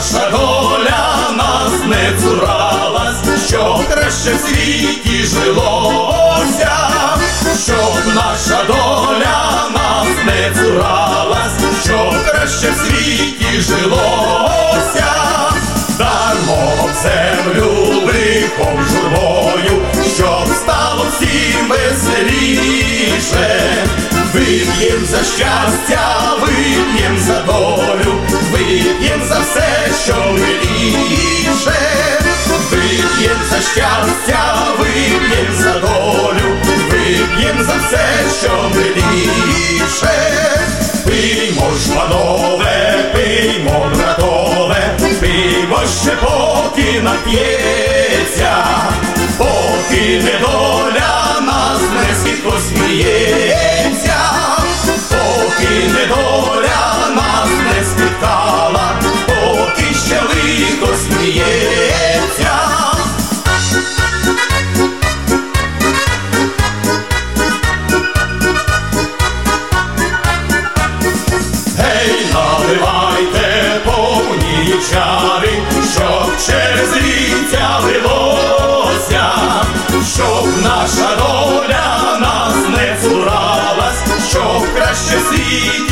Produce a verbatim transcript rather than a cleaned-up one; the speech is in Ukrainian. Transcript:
наша доля нас не цуралась, щоб краще в світі жилося, щоб наша доля нас не цуралась, щоб краще в світі жилося. Дармо об землю лихом журбою, щоб стало всім веселіше. Вип'єм за щастя, вип'єм за долю, вип'єм за все, що миліше. Вип'єм за щастя, вип'єм за долю, вип'єм за все, що миліше. Пиймо ж, панове, пиймо, братове, пиймо ще поки нап'ється, поки недоля нас не скидко сміється, поки недоля нас не спіткала, поки ще лихо сміється. Наливайте повні чари, щоб через віття лилося, щоб наша доля нас не цуралась, щоб краще світ